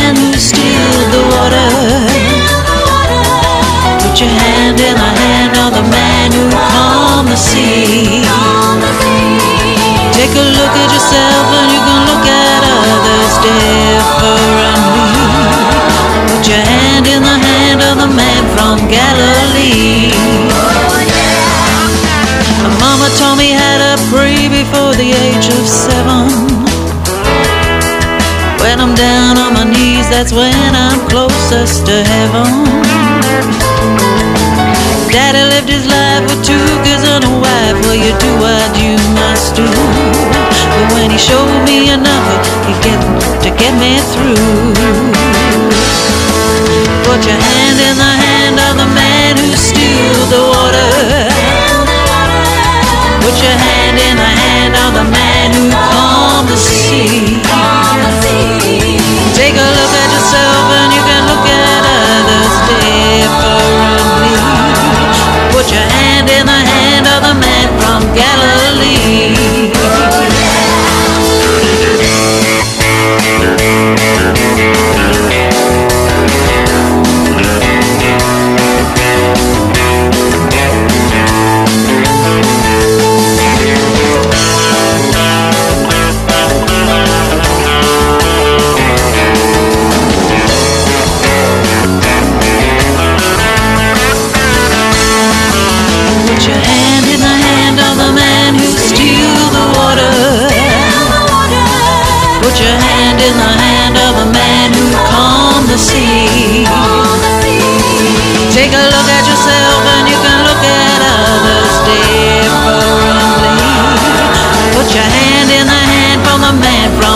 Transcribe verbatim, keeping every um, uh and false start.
man who steals the water. Put your hand in the hand of the man who calmed the sea. Take a look at yourself and you can look at others differently. Put your hand in the hand of the man from Galilee. My mama taught me how to pray before the age of seven. When I'm down on my knees, that's when I'm closest to heaven. Daddy lived his life with two kids and a wife. Well, you do what you must do. But when he showed me enough, he get to get me through. Put your hand in the hand of the man who steals the water. Put your hand in the hand of the man who calmed the sea. Take a look at yourself and you can look at others differently. Put your hand in the hand of the man from Galilee. Put your hand in the hand of the man who steals the water. Put your hand in the hand of the man who calmed the sea. Take a look at yourself and you can look at others differently. Put your hand in the hand from the man from